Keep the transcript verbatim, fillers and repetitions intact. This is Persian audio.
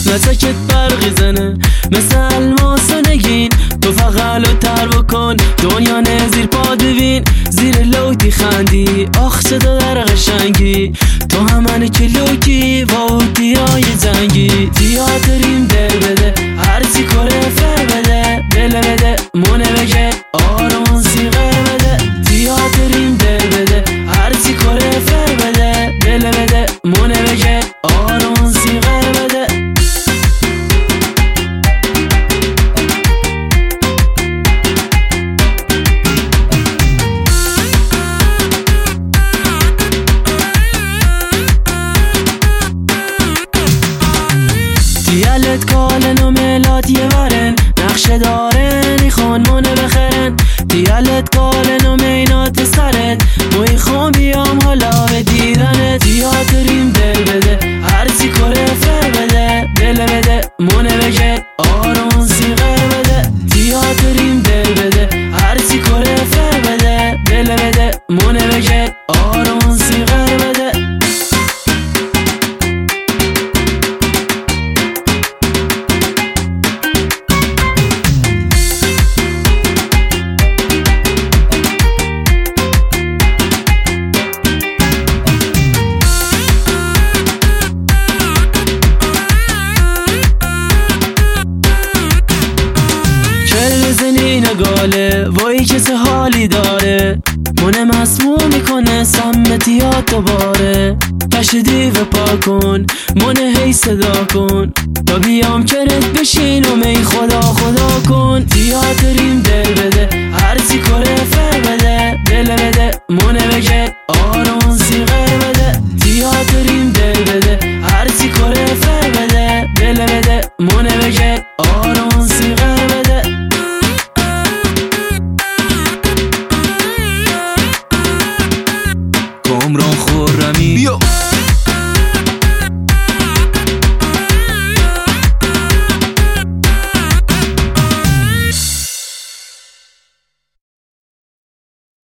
قسمتکت برقی زنه مثل الماس و نگین، تو فقط رو تر بکن دنیا نه زیر پا ببین، زیر لوتی خندی آخ صدا در قشنگی، تو همانه که لوتی و اوتی های زنگی. تیاتریم دل بده هرچی کره فر بده، دل بده مونه بگه آرمان سیغه بده. تیاتریم دل بده هرچی کره فر بده، دل بده مونه بگه آرمان سیغه بده. دیالت کالن و ملات یه ورن نقشه دارن ایخون مونه بخرن، دیالت کالن و مینات سرت موی خون بیام حالا به دیدنت. تیاتریم دل بده هرچی کره فر بده، دل بده مونه بگه آرمان سیغه بده. تیاتریم دل بده هرچی کره فر بده، دل بده مونه بگه آرمان سیغه بده. بزنی نگاله وای کسی حالی داره، مونه مسموم میکنه سمتیات دوباره. پش دیو پا کن مونه هی صدا کن، تا بیام کرد بشین و می خدا خدا کن. تیاتریم دل بده هرچی کره فر بده، دل بده مونه بگه